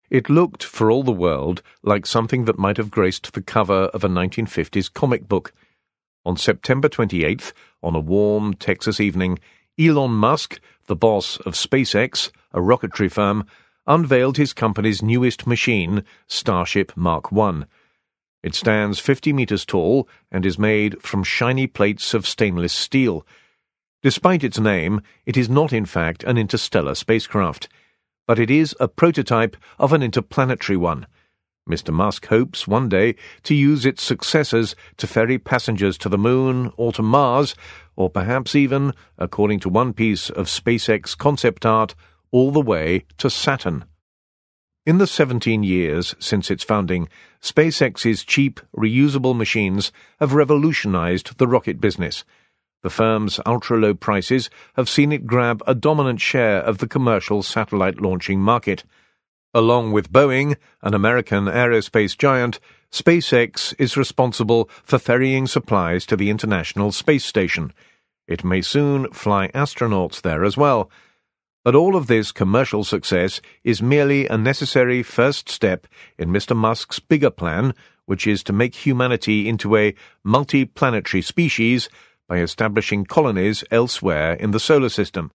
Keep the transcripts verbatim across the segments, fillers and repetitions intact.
It looked, for all the world, like something that might have graced the cover of a nineteen fifties comic book. On September twenty-eighth, on a warm Texas evening, Elon Musk, the boss of SpaceX, a rocketry firm, unveiled his company's newest machine, Starship Mark one. It stands fifty meters tall and is made from shiny plates of stainless steel. Despite its name, it is not in fact an interstellar spacecraft, but it is a prototype of an interplanetary one. Mister Musk hopes one day to use its successors to ferry passengers to the Moon or to Mars, or perhaps even, according to one piece of SpaceX concept art, all the way to Saturn. In the seventeen years since its founding, SpaceX's cheap, reusable machines have revolutionized the rocket business. The firm's ultra-low prices have seen it grab a dominant share of the commercial satellite launching market. Along with Boeing, an American aerospace giant, SpaceX is responsible for ferrying supplies to the International Space Station. It may soon fly astronauts there as well. But all of this commercial success is merely a necessary first step in Mister Musk's bigger plan, which is to make humanity into a multi-planetary species by establishing colonies elsewhere in the solar system.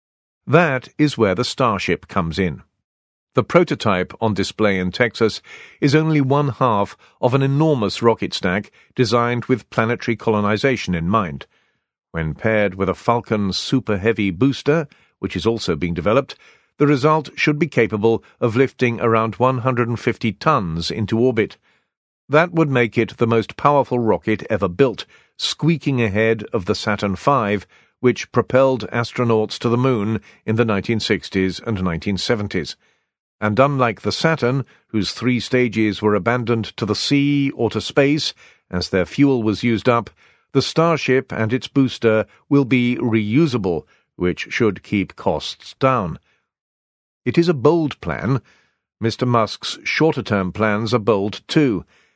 That is where the Starship comes in. The prototype on display in Texas is only one half of an enormous rocket stack designed with planetary colonization in mind. When paired with a Falcon Super Heavy booster, which is also being developed, the result should be capable of lifting around one hundred fifty tons into orbit. That would make it the most powerful rocket ever built, squeaking ahead of the Saturn five, which propelled astronauts to the Moon in the nineteen sixties and nineteen seventies. And unlike the Saturn, whose three stages were abandoned to the sea or to space as their fuel was used up, the Starship and its booster will be reusable, which should keep costs down. It is a bold plan. Mister Musk's shorter-term plans are bold too.